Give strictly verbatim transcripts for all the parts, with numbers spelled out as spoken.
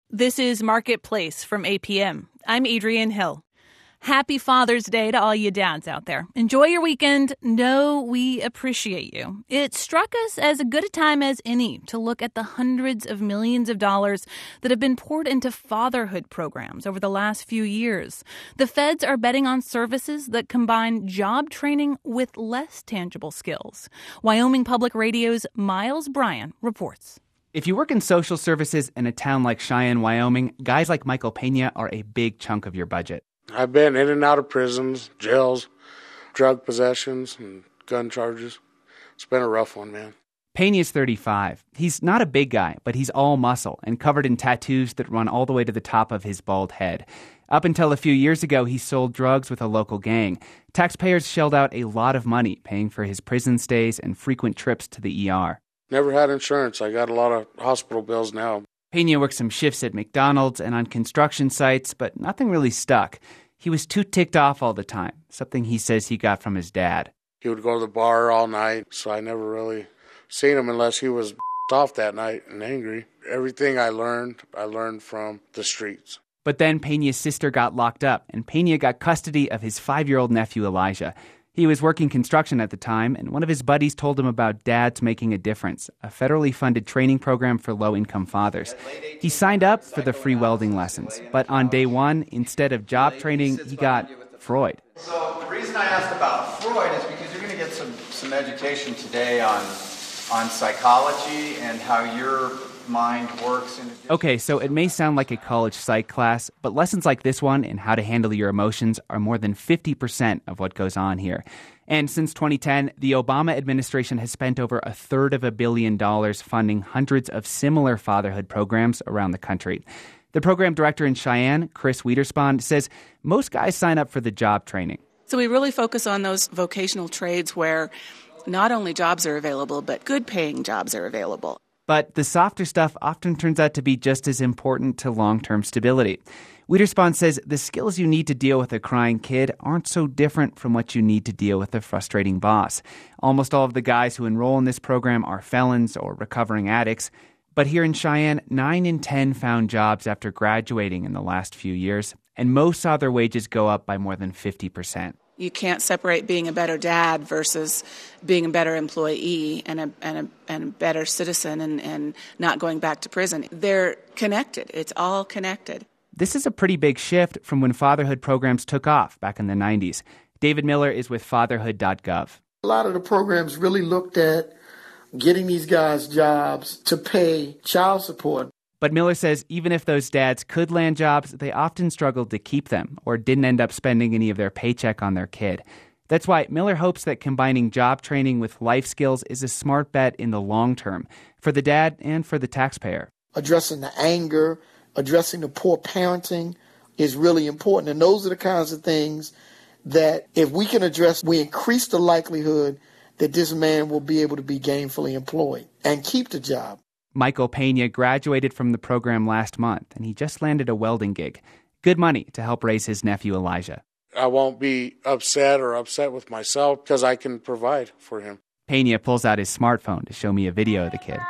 This is Marketplace from A P M. I'm Adrienne Hill. Happy Father's Day to all you dads out there. Enjoy your weekend. Know we appreciate you. It struck us as a good a time as any to look at the hundreds of millions of dollars that have been poured into fatherhood programs over the last few years. The feds are betting on services that combine job training with less tangible skills. Wyoming Public Radio's Miles Bryan reports. If you work in social services in a town like Cheyenne, Wyoming, guys like Michael Pena are a big chunk of your budget. I've been in and out of prisons, jails, drug possessions, and gun charges. It's been a rough one, man. Pena's thirty-five. He's not a big guy, but he's all muscle and covered in tattoos that run all the way to the top of his bald head. Up until a few years ago, he sold drugs with a local gang. Taxpayers shelled out a lot of money paying for his prison stays and frequent trips to the E R. Never had insurance. I got a lot of hospital bills now. Pena worked some shifts at McDonald's and on construction sites, but nothing really stuck. He was too ticked off all the time, something he says he got from his dad. He would go to the bar all night, so I never really seen him unless he was off that night and angry. Everything I learned, I learned from the streets. But then Pena's sister got locked up, and Pena got custody of his five-year-old nephew, Elijah. He was working construction at the time, and one of his buddies told him about Dads Making a Difference, a federally funded training program for low-income fathers. He signed up for the free welding lessons, but on day one, instead of job training, he got Freud. So the reason I asked about Freud is because you're going to get some, some education today on, on psychology and how your mind works. In okay, so it may sound like a college psych class, but lessons like this one in how to handle your emotions are more than fifty percent of what goes on here. And since twenty ten, the Obama administration has spent over a third of a billion dollars funding hundreds of similar fatherhood programs around the country. The program director in Cheyenne, Chris Wiederspan, says most guys sign up for the job training. So we really focus on those vocational trades where not only jobs are available, but good paying jobs are available. But the softer stuff often turns out to be just as important to long-term stability. Wiederspan says the skills you need to deal with a crying kid aren't so different from what you need to deal with a frustrating boss. Almost all of the guys who enroll in this program are felons or recovering addicts. But here in Cheyenne, nine in ten found jobs after graduating in the last few years, and most saw their wages go up by more than fifty percent. You can't separate being a better dad versus being a better employee and a and a, and a better citizen and, and not going back to prison. They're connected. It's all connected. This is a pretty big shift from when fatherhood programs took off back in the nineties. David Miller is with fatherhood dot gov. A lot of the programs really looked at getting these guys jobs to pay child support. But Miller says even if those dads could land jobs, they often struggled to keep them or didn't end up spending any of their paycheck on their kid. That's why Miller hopes that combining job training with life skills is a smart bet in the long term for the dad and for the taxpayer. Addressing the anger, addressing the poor parenting is really important. And those are the kinds of things that if we can address, we increase the likelihood that this man will be able to be gainfully employed and keep the job. Michael Pena graduated from the program last month, and he just landed a welding gig. Good money to help raise his nephew Elijah. I won't be upset or upset with myself because I can provide for him. Pena pulls out his smartphone to show me a video of the kid.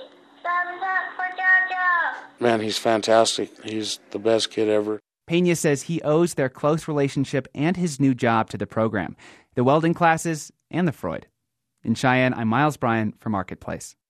Man, he's fantastic. He's the best kid ever. Pena says he owes their close relationship and his new job to the program, the welding classes and the Freud. In Cheyenne, I'm Miles Bryan for Marketplace.